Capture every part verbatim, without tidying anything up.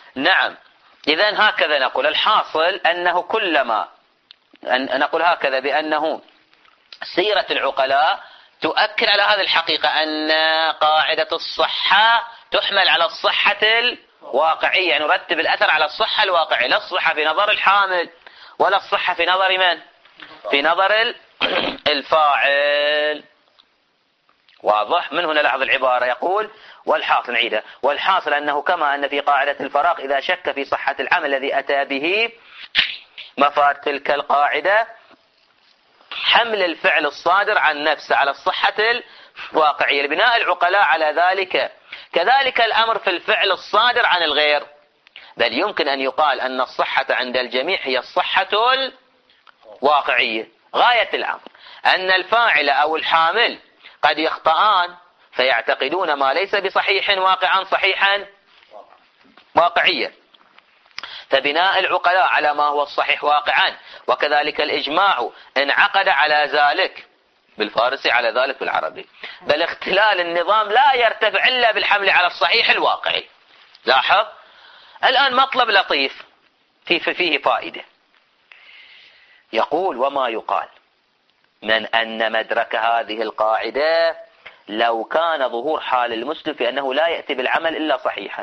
نعم. إذن هكذا نقول الحاصل أنه كلما أن نقول هكذا بأنه سيرة العقلاء تؤكد على هذه الحقيقة أن قاعدة الصحة تحمل على الصحة الواقعية، يعني نرتب الأثر على الصحة الواقعية، لا الصحة في نظر الحامل ولا الصحة في نظر من؟ في نظر الفاعل. واضح؟ من هنا لاحظ العبارة يقول والحاصل نعيدها، والحاصل أنه كما أن في قاعدة الفراغ إذا شك في صحة العمل الذي أتى به مفاد تلك القاعدة حمل الفعل الصادر عن نفسه على الصحة الواقعية لبناء العقلاء على ذلك. كذلك الأمر في الفعل الصادر عن الغير، بل يمكن أن يقال أن الصحة عند الجميع هي الصحة الواقعية. غاية الأمر أن الفاعل أو الحامل قد يخطئان فيعتقدون ما ليس بصحيح واقعا صحيحا واقعيا، فبناء العقلاء على ما هو الصحيح واقعا، وكذلك الإجماع انعقد على ذلك بالفارسي على ذلك بالعربي، بل اختلال النظام لا يرتفع إلا بالحمل على الصحيح الواقعي. لاحظ الآن مطلب لطيف فيه فيه فائدة، يقول وما يقال من أن مدرك هذه القاعدة لو كان ظهور حال المسلم في أنه لا يأتي بالعمل إلا صحيحا.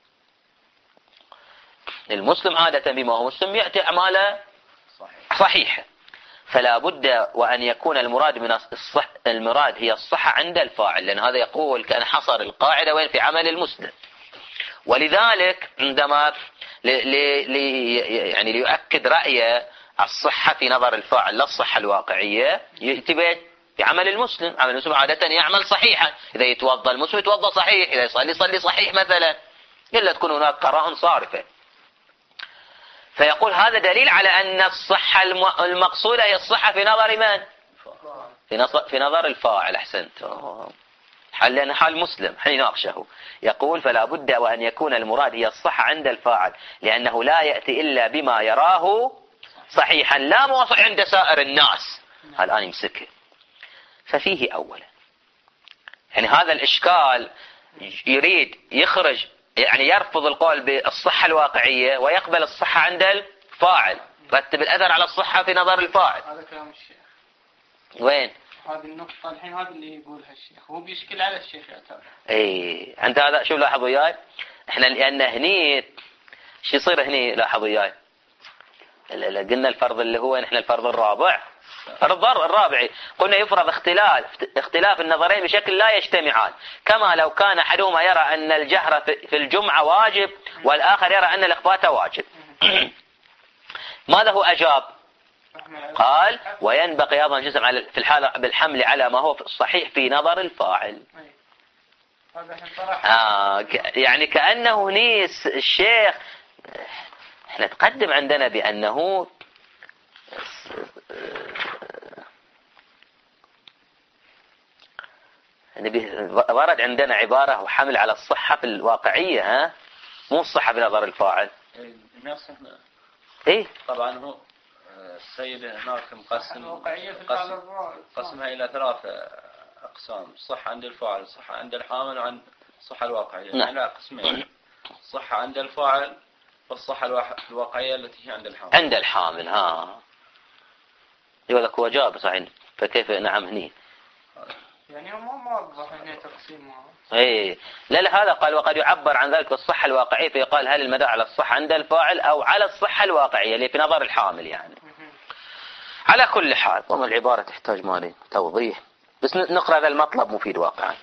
المسلم عادة بما هو مسلم يأتي أعماله صحيحة، فلا بد وأن يكون المراد من الصح المراد هي الصحة عند الفاعل، لأن هذا يقول كأن حصر القاعدة وين في عمل المسلم. ولذلك عندما لي لي يعني ليؤكد رأيه الصحة في نظر الفاعل لا الصحة الواقعية يأتي بعمل المسلم. عمل المسلم عادة يعمل صحيحا، إذا يتوضأ المسلم يتوضأ صحيح، إذا يصلي يصلي صحيح مثلا، إلا تكون هناك قراءة صارفة. فيقول هذا دليل على أن الصحة المقصودة هي الصحة في نظر من؟ في, في نظر الفاعل. أحسنت، حل لأن حال مسلم حين يناقشه. يقول فلا بد وأن يكون المراد هي الصحة عند الفاعل، لأنه لا يأتي إلا بما يراه صحيحا لا موافق عند سائر الناس. الآن يمسكه. ففيه أولا يعني هذا الإشكال يريد يخرج، يعني يرفض القول بالصحة الواقعية ويقبل الصحة عند الفاعل، رتب الأثر على الصحة في نظر الفاعل. هذا كلام الشيخ. وين؟ هذه النقطة الحين هذا اللي يقولها الشيخ، هو بيشكل على الشيخ يعتبر. اي انت هذا شو لاحظ وياي؟ احنا لأن هني شو يصير هني لاحظ وياي؟ قلنا الفرض اللي هو نحن الفرض الرابع، الفرض الرابع قلنا يفرض اختلاف اختلاف النظرين بشكل لا يجتمعان، كما لو كان أحدهما يرى أن الجهر في الجمعة واجب والآخر يرى أن الإخفاء واجب. ماذا هو أجاب؟ قال وينبغي أيضا الجزم في الحالة بالحمل على ما هو الصحيح في نظر الفاعل. آه يعني كأنه نيس الشيخ احنا تقدم عندنا بأنه ورد عندنا عبارة وحمل على الصحة في الواقعية، ها مو الصحة بنظر الفاعل. ايه طبعا هو السيد هناك مقسم قسمها إلى ثلاث أقسام: الصحة عند الفاعل، الصحة عند الحامل، وعند الصحة الواقعية. نعم. يعني قسمين: الصحة عند الفاعل والصحة الواقعية التي هي عند الحامل. عند الحامل ها يقول لك هو جاب صحيح، فكيف نعم هني يعني هو ما موظف هنا تقسيمها. ايه لا لا هذا قال وقد يعبر عن ذلك بالصحة الواقعية، فيقال هل المدار على الصحة عند الفاعل أو على الصحة الواقعية اللي في نظر الحامل يعني. على كل حال وما العبارة تحتاج مالي توضيح، بس نقرأ هذا المطلب مفيد واقعا.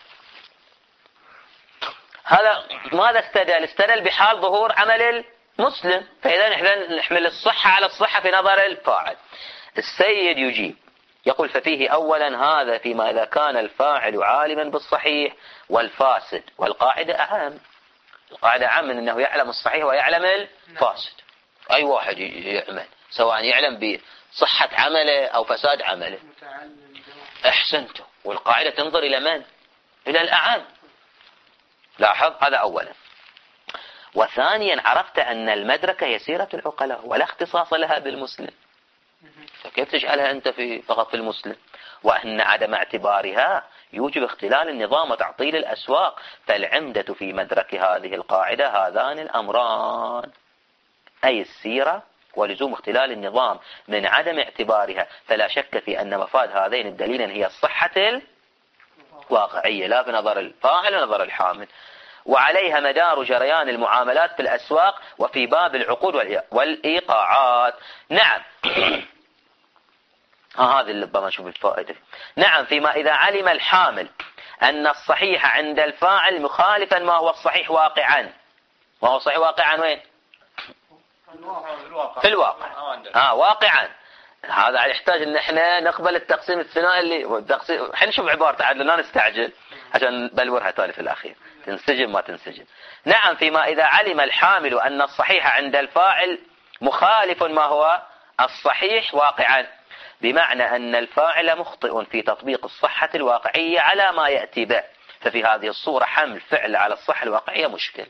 هذا ماذا استدل؟ استدل بحال ظهور عمل المسلم، فإذا نحن نحمل الصحة على الصحة في نظر الفاعل. السيد يجيب يقول ففيه أولا هذا فيما إذا كان الفاعل عالما بالصحيح والفاسد، والقاعدة أعم، القاعدة أعم من أنه يعلم الصحيح ويعلم الفاسد. أي واحد يعمل سواء يعلم بصحة عمله أو فساد عمله. أحسنته. والقاعدة تنظر إلى من؟ إلى الأعم. لاحظ هذا أولا. وثانيا عرفت أن المدركة هي سيرة العقلاء ولا اختصاص لها بالمسلم، فكيف تجعلها أنت في فقط في المسلم؟ وأن عدم اعتبارها يوجب اختلال النظام وتعطيل الأسواق. فالعمدة في مدرك هذه القاعدة هذان الأمران، أي السيرة ولزوم اختلال النظام من عدم اعتبارها. فلا شك في أن مفاد هذين الدليلين هي الصحة الواقعية لا بنظر الفاعل ونظر الحامل، وعليها مدار جريان المعاملات في الأسواق وفي باب العقود والإيقاعات. نعم هذه اللي ربما نشوف الفائدة. نعم فيما إذا علم الحامل أن الصحيح عند الفاعل مخالفا ما هو الصحيح واقعا. ما هو الصحيح واقعا وين؟ في الواقع. آه واقعا. هذا يحتاج ان احنا نقبل التقسيم الثنائي اللي والتقسيم. حنشوف عبارته عدل لا نستعجل عشان بلورها تالي في الأخير تنسجم ما تنسجم. نعم فيما إذا علم الحامل أن الصحيح عند الفاعل مخالف ما هو الصحيح واقعا، بمعنى أن الفاعل مخطئ في تطبيق الصحة الواقعية على ما يأتي به، ففي هذه الصورة حمل فعل على الصحة الواقعية مشكل.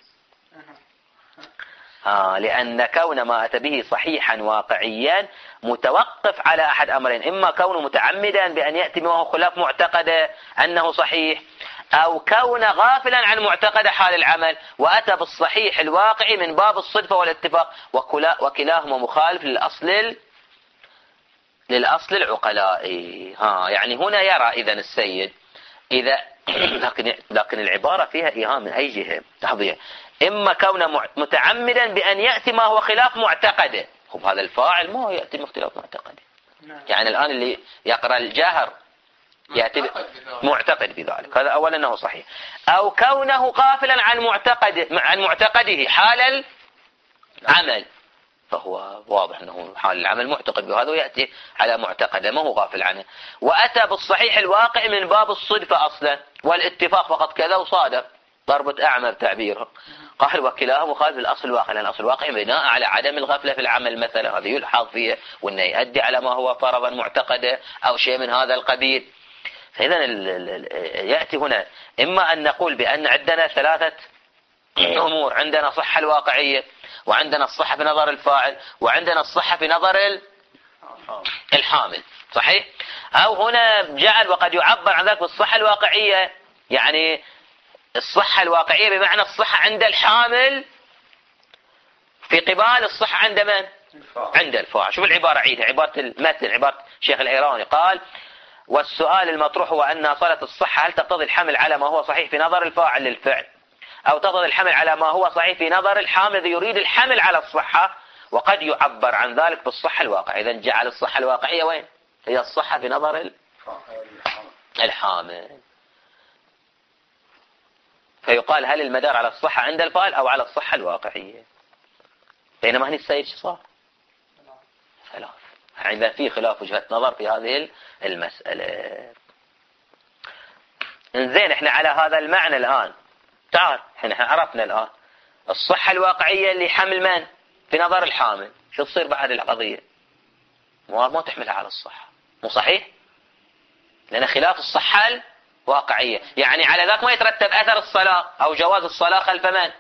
آه لأن كون ما أتى به صحيحا واقعيا متوقف على أحد أمرين: إما كونه متعمدا بأن يأتي ما هو خلاف معتقده أنه صحيح، أو كون غافلا عن معتقد حال العمل وأتى بالصحيح الواقعي من باب الصدفة والاتفاق، وكلاهما مخالف للأصل للأصل العقلائي. ها يعني هنا يرى إذن السيد إذا لكن لكن العبارة فيها إيهام من أي جهة تحضير: إما كون متعمدا بأن يأتي ما هو خلاف معتقده. خب هذا الفاعل ما هو يأتي من خلاف معتقده. يعني الآن اللي يقرأ الجهر يأتي معتقد بذلك، هذا أولا أنه صحيح. أو كونه غافلا عن معتقد عن معتقده حال العمل، فهو واضح أنه حال العمل معتقد بهذا ويأتي على معتقده ما هو غافل عنه، وأتى بالصحيح الواقع من باب الصدفة أصلا والاتفاق فقط كذا وصادف ضربة أعمى بتعبيره. قال وكلاهما مخالف للأصل الواقع، لأن الأصل الواقع بناء على عدم الغفلة في العمل مثلا، هذا يلحظ فيه، وأنه يؤدي على ما هو فرضا معتقده أو شيء من هذا القبيل. فإذا يأتي هنا إما أن نقول بأن عندنا ثلاثة أمور: عندنا صحة الواقعية، وعندنا الصحة في نظر الفاعل، وعندنا الصحة في نظر الحامل، صحيح؟ أو هنا جعل وقد يعبر عن ذلك بالصحة الواقعية، يعني الصحة الواقعية بمعنى الصحة عند الحامل في قبال الصحة عند من؟ عند الفاعل. شوف العبارة عيدها، عبارة المتن، عبارة شيخ الإيراني قال: والسؤال المطروح هو أن أصالة الصحة هل تقتضي الحمل على ما هو صحيح في نظر الفاعل للفعل، أو تقتضي الحمل على ما هو صحيح في نظر الحامل الذي يريد الحمل على الصحة، وقد يعبر عن ذلك بالصحة الواقعية. إذن جعل الصحة الواقعية وين؟ هي الصحة في نظر الحامل. فيقال هل المدار على الصحة عند الفاعل أو على الصحة الواقعية؟ بينما هنا السيد شو صار؟ خلاف. إذا في خلاف وجهة نظر في هذه المسألة. إنزين إحنا على هذا المعنى الآن تعال إحنا عرفنا الآن الصحة الواقعية اللي حمل من؟ في نظر الحامل. شو تصير بعد القضية؟ ما تحملها على الصحة، مو صحيح؟ لأن خلاف الصحة الواقعية، يعني على ذاك ما يترتب أثر الصلاة أو جواز الصلاة خلف من؟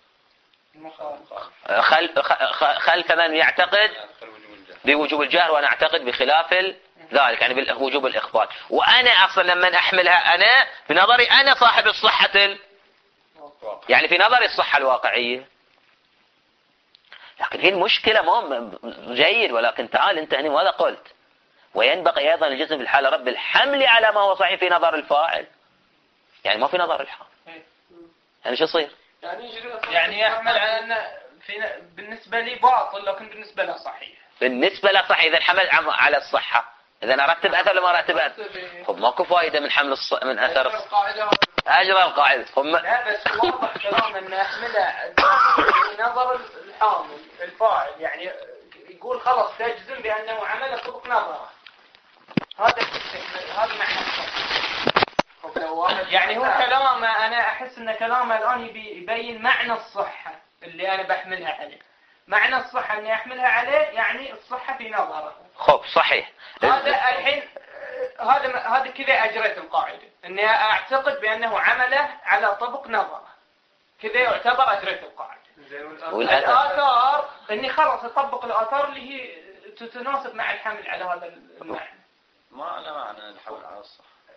خلف, خلف من يعتقد بوجوب الجهر، وأنا أعتقد بخلاف ذلك، يعني بوجوب الإخبار. وأنا أصلا لما أحملها أنا بنظري أنا صاحب الصحة ال... يعني في نظري الصحة الواقعية. لكن هي المشكلة مو جيد، ولكن تعال أنت هنا ماذا قلت؟ وينبغي أيضا الجسم في الحالة رب الحمل على ما هو صحيح في نظر الفاعل، يعني ما في نظر الحامل. يعني شو يصير؟ يعني يعني يحمل على أن في بالنسبة لي باطل لكن بالنسبة له صحيح. بالنسبة له صحيح إذا حمل على الصحة. إذا أنا أرتب أثر لما أرتب أثر، خب ماكو فائدة من حمل الص... من أثر القاعدة. أجرى القاعدة. هم لا بس واضح كلام أن أحمله في نظر الحامل الفاعل، يعني يقول خلاص تجزم بأنه عمل طبق نظره. هذا هذا معنى يعني هو كلامه. أنا أحس أن كلامه الآن يبين معنى الصحة اللي أنا بحملها عليه. معنى الصحة أني أحملها عليه يعني الصحة في نظره. خب صحيح. هذا الحين هذا هذا كذا أجريت القاعدة أني أعتقد بأنه عمله على طبق نظره، كذا يعتبر أجريت القاعدة. الآثار أني خلاص أطبق الآثار اللي هي تتناسب مع الحمل على هذا المعنى. ما على معنى الحمل على الصحة.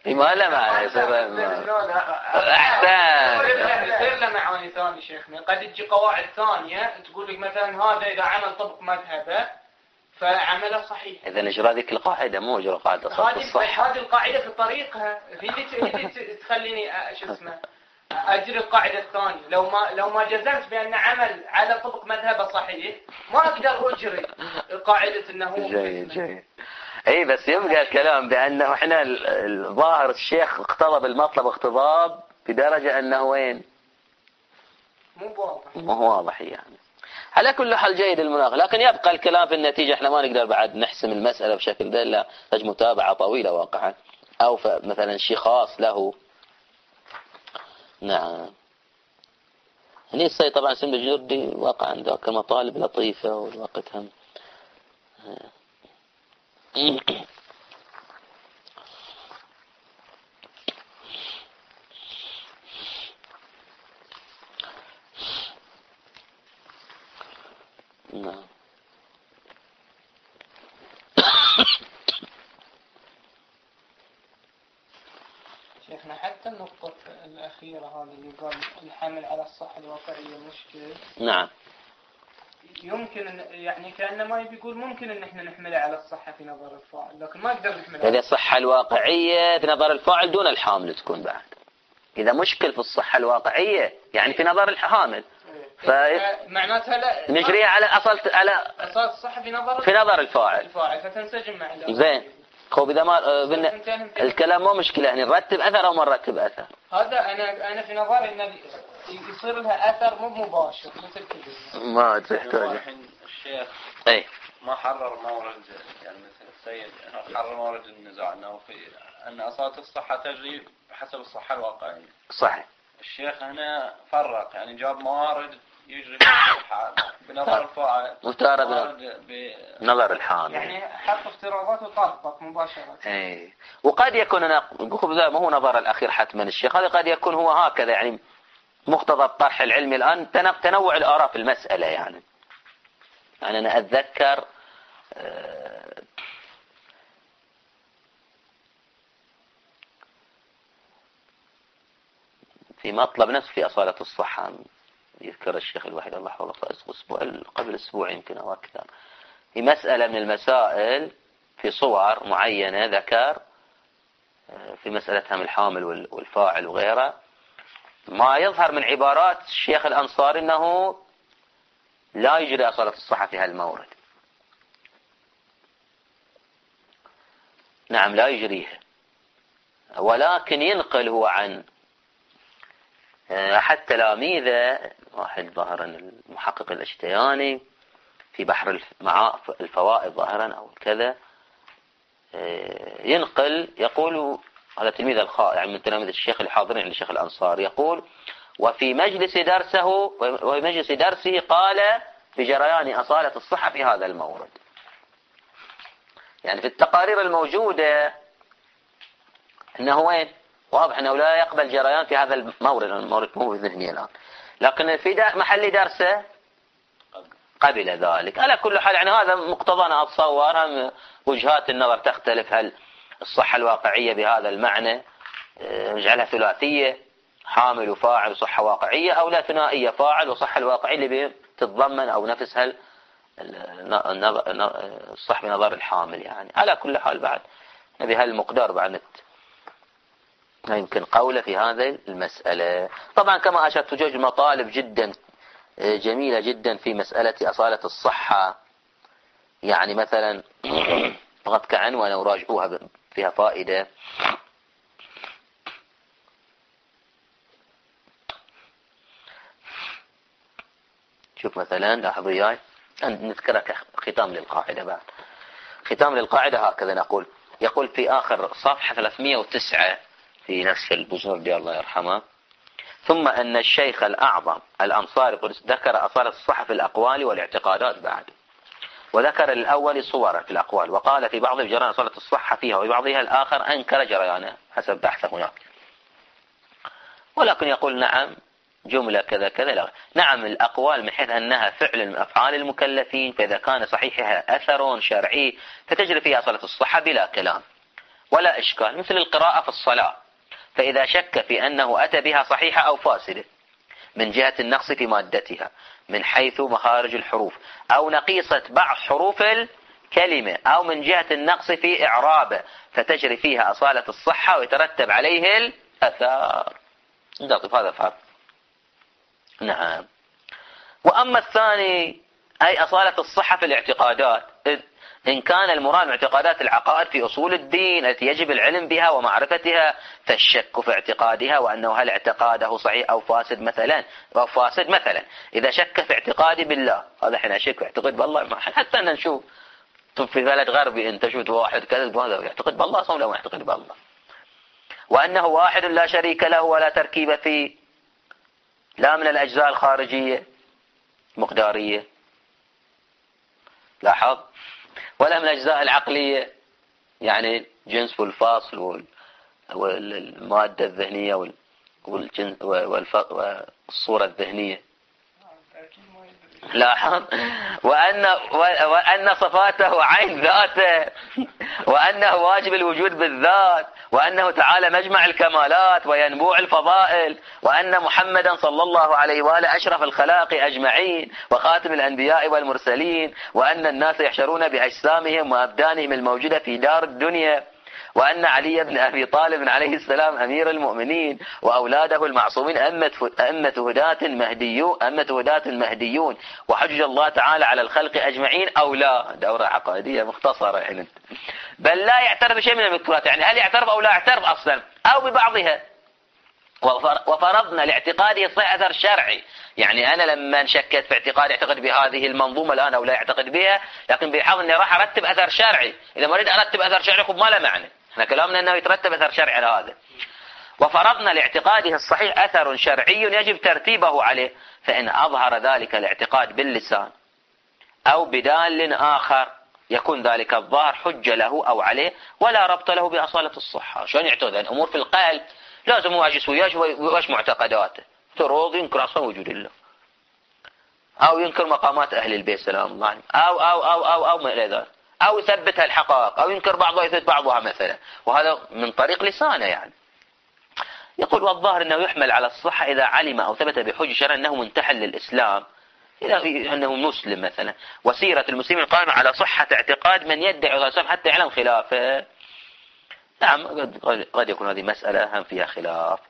ما له معنى يصير احسن. يصير له معاني ثانيه شيخنا. قد تجي قواعد ثانيه تقول لك مثلا هذا اذا عمل طبق مذهبه فعمله صحيح. اذا اجرى ذيك القاعده مو اجرى قاعده صح الصح. هذه القاعده في طريقها هي اللي تخليني شو اسمه اجري القاعده الثانيه. لو ما لو ما جزمت بان عمل على طبق مذهبه صحيح ما اقدر اجري قاعده انه هو جيد جيد. اي بس يبقى الكلام بانه احنا الظاهر الشيخ اقتضب المطلب اقتضاب بدرجه انه وين مو واضح مو هو واضح يعني. على كل حال جيد المناقشه، لكن يبقى الكلام في النتيجه احنا ما نقدر بعد نحسم المساله بشكل ده الا تحتاج متابعه طويله واقعا او مثلا شيء خاص له. نعم. هني السيد طبعا سند الجردي واقعا ذاك المطالب لطيفه والوقت هم نعم. شيخنا حتى النقطة الأخيرة هذه اللي قال الحمل على الصحة الواقعية مشكل. نعم. يمكن أن يعني كأنه ما يقول ممكن أن احنا نحمله على الصحة في نظر الفاعل لكن ما نقدر نحمله. هذه الصحة الواقعية في نظر الفاعل دون الحامل تكون بعد. إذا مشكل في الصحة الواقعية يعني في نظر الحامل. ف... معناتها لا نجريها على أصل على أصل الصحة في نظر في نظر الفاعل. الفاعل فتنسجم مع زين. خو إذا ما بن... الكلام مو مشكلة يعني نرتب أثر أو ما نرتب أثر. هذا أنا أنا في نظري إنه يصير لها أثر مو مباشر مثل كذا. ما تحتاج. الحين الشيخ أي ما حرر مورد يعني مثل السيد حرر مورد النزاع أنه في أن أصالة الصحة تجري بحسب الصحة الواقعية. صحيح. الشيخ هنا فرق يعني جاب موارد يجري بالصحة بنظر الفاعل مفترض بنظر الحامل. يعني حط افتراضات وطبق مباشرة. اي وقد يكون انا نقول ذا ما هو نظر الاخير حتما الشيخ هذا قد يكون هو هكذا يعني مقتضى الطرح العلمي الان تنوع الاراء في المسألة يعني. يعني انا اتذكر في مطلب نفس في أصالة الصحة يذكر الشيخ الوحيد الله حوله أسبوع قبل أسبوع يمكن أو أكثر في مسألة من المسائل في صور معينة ذكر في مسألة هم الحامل والفاعل وغيره ما يظهر من عبارات الشيخ الأنصاري أنه لا يجري أصالة الصحة في هالمورد. نعم لا يجريها ولكن ينقل هو عن أحد تلاميذه واحد ظاهرا المحقق الاشتياني في بحر الفوائد ظاهرا أو كذا ينقل يقول هذا تلميذ الخاء يعني من تلاميذ الشيخ الحاضرين عند الشيخ الأنصاري يقول وفي مجلس درسه وفي مجلس درسه قال بجريان أصالة الصحة في هذا المورد. يعني في التقارير الموجودة أنه وين واضح أنه لا يقبل جريان في هذا المورد المورد مو في ذهني الآن لكن في محل درسه قبل ذلك. على كل حال يعني هذا مقتضانا أتصور هم وجهات النظر تختلف هل الصحة الواقعية بهذا المعنى نجعلها ثلاثية حامل وفاعل وصحة واقعية أو لا ثنائية فاعل وصحة الواقعية اللي بتتضمن أو نفس هل الصح بنظر الحامل يعني. على كل حال بعد نبي هالمقدار بعد لا يمكن قوله في هذه المسألة. طبعا كما أشرت توجد مطالب جدا جميلة جدا في مسألة أصالة الصحة يعني مثلا فقط كعنوان وراجعوها فيها فائدة. شوف مثلا لاحظوا وياي نذكرك ختام للقاعدة بعد ختام للقاعدة هكذا نقول يقول في آخر صفحة ثلاثمئة وتسعة في نفس البزرد الله يرحمه ثم أن الشيخ الأعظم الأنصاري ذكر أصالة الصحة في الأقوال والاعتقادات بعد وذكر الأول صورا في الأقوال وقال في بعض جريان أصالة الصحة فيها وبعضها الآخر أنكر جريانه حسب بحثه هناك ولكن يقول نعم جملة كذا كذا لا. نعم الأقوال من حيث أنها فعل من أفعال المكلفين فإذا كان صحيحها أثر شرعي فتجري فيها أصالة الصحة بلا كلام ولا إشكال، مثل القراءة في الصلاة، فإذا شك في أنه أتى بها صحيحة أو فاسدة من جهة النقص في مادتها من حيث مخارج الحروف، أو نقيصة بعض حروف الكلمة، أو من جهة النقص في إعرابه، فتجري فيها أصالة الصحة ويترتب عليه الأثار. نضيف هذا فرق. نعم. وأما الثاني أي أصالة الصحة في الاعتقادات، إن كان المراد من اعتقادات العقائد في أصول الدين التي يجب العلم بها ومعرفتها، فالشك في اعتقادها وأنه هل اعتقاده صحيح أو فاسد مثلا أو فاسد مثلا. إذا شك في اعتقادي بالله، هذا احنا أشك في اعتقاد بالله، حتى أن نشوف في بلد غربي أنت شفت واحد كذب هذا يعتقد بالله صوم لا يعتقد بالله، وأنه واحد لا شريك له ولا تركيب فيه، لا من الأجزاء الخارجية مقدارية لاحظ، ولا من الأجزاء العقلية يعني جنس والفاصل والمادة الذهنية والصورة الذهنية لاحظ، وأن وأن صفاته عين ذاته، وأنه واجب الوجود بالذات، وأنه تعالى مجمع الكمالات وينبوع الفضائل، وأن محمدا صلى الله عليه وآله أشرف الخلاق أجمعين وخاتم الأنبياء والمرسلين، وأن الناس يحشرون بأجسامهم وأبدانهم الموجودة في دار الدنيا، وأن علي بن أبي طالب عليه السلام أمير المؤمنين وأولاده المعصومين أئمة هداة مهديون أئمة هداة مهديون وحجج الله تعالى على الخلق أجمعين، أو لا دورة عقائدية مختصرة يعني، بل لا يعترف بشيء من المذكورات، يعني هل يعترف أو لا يعترف أصلا أو ببعضها. وفرضنا لاعتقاده الصحة أثر شرعي، يعني أنا لما شكت في اعتقاد اعتقد بهذه المنظومة الآن أو لا يعتقد بها، لكن بيحاول أني راح أرتب أثر شرعي، إذا ما أريد أرتب أثر شرعي خب ما له معنى، احنا كلامنا أنه يترتب أثر شرعي على هذا. وفرضنا لاعتقاده الصحيح أثر شرعي يجب ترتيبه عليه، فإن أظهر ذلك الاعتقاد باللسان أو بدال آخر يكون ذلك الظاهر حجة له أو عليه ولا ربط له بأصالة الصحة. شلون يعتقد الأمور في القلب لازم يواجه وياش وياش معتقداته، تروض ينكر أصلا وجود الله، أو ينكر مقامات أهل البيت سلام الله عليهم، أو أو أو أو أو ما إلى ذلك، أو يثبت الحقائق، أو ينكر بعضها يثبت بعضها مثلا، وهذا من طريق لسانه يعني. يقول والظاهر أنه يحمل على الصحة إذا علم أو ثبت بحجة شرع أنه منتحل للإسلام، إذا أنه مسلم مثلا، وسيرة المسلمين قائمة على صحة اعتقاد من يدعي الإسلام حتى يعلم خلافه. نعم قد يكون هذه مسألة هم فيها خلاف،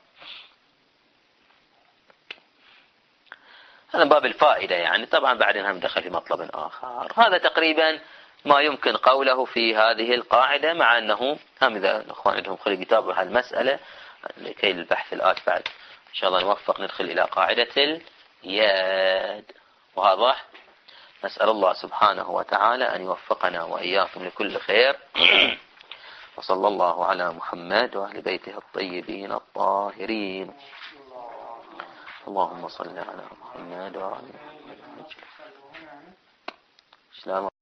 هذا باب الفائدة يعني، طبعا بعدين هم دخل في مطلب آخر. هذا تقريبا ما يمكن قوله في هذه القاعدة، مع أنه هم إذا الأخوان عندهم خلي كتاب هالمسألة لكي البحث الآت بعد إن شاء الله نوفق ندخل إلى قاعدة اليد. واضح؟ نسأل الله سبحانه وتعالى أن يوفقنا وإياكم لكل خير. وصلى الله على محمد وأهل بيته الطيبين الطاهرين. اللهم صل على محمد وعلى آله وصحبه.